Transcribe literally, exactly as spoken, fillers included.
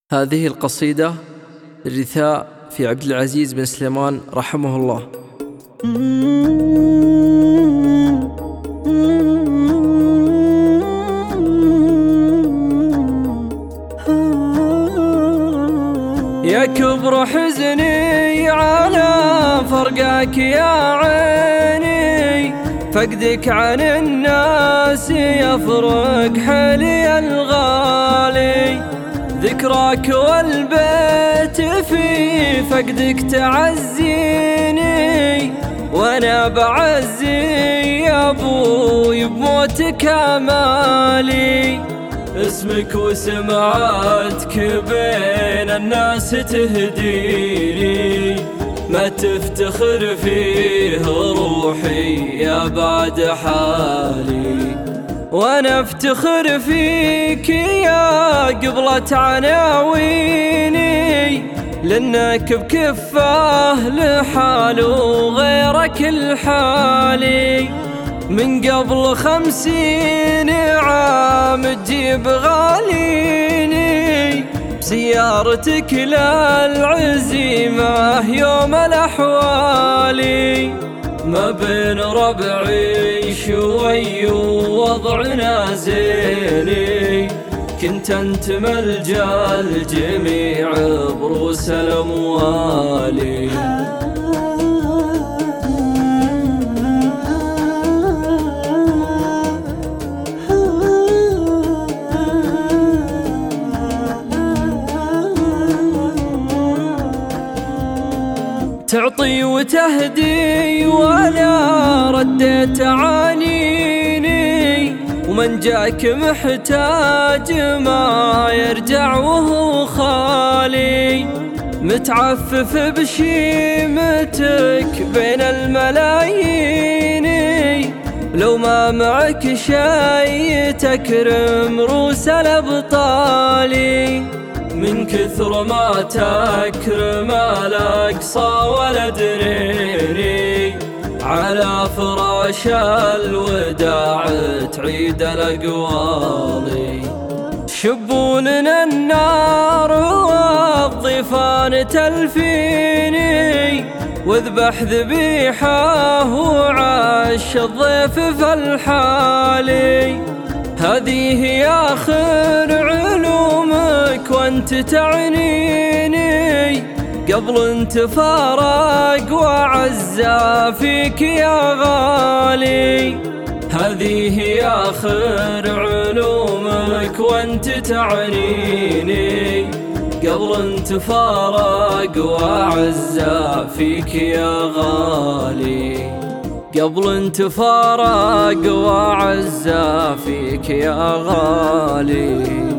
هذه القصيدة الرثاء في عبد العزيز بن سليمان رحمه الله. يا كبر حزني على فرقك يا عيني، فقدك عن الناس يفرق حلي الغالي، ذكراك والبيت في فقدك تعزيني، وانا بعزي يا ابوي بموتك امالي، اسمك وسمعتك بين الناس تهديني، ما تفتخر فيه روحي يا بعد حالي، وانا افتخر فيك يا قبلة عناويني، لانك بكفاه لحاله غيرك الحالي، من قبل خمسين عام تجيب غاليني، بسيارتك للعزيمة يوم الأحوالي، ما بين ربعي شوي ووضعنا زيني، كنت انت ملجأ الجميع بروس الأموالي. تعطي وتهدي ولا رديت عنيني، ومن جاك محتاج ما يرجع وهو خالي، متعفف بشيمتك بين الملايين، لو ما معك شي تكرم روس الأبطالي، من كثر ما تكرم الأقصى ولد ريري، على فراش الوداع تعيد الأقوالي، شبوننا النار والضيفان تلفيني، واذبح ذبيحه وعاش الضيف فالحالي، هذه يا آخر علومك وانت تعنيني، قبل انت فارق وعزى فيك يا غالي، هذه يا آخر علومك وانت تعنيني، قبل انت فارق وعزى فيك يا غالي، قبل انت فارق وعزى فيك يا غالي.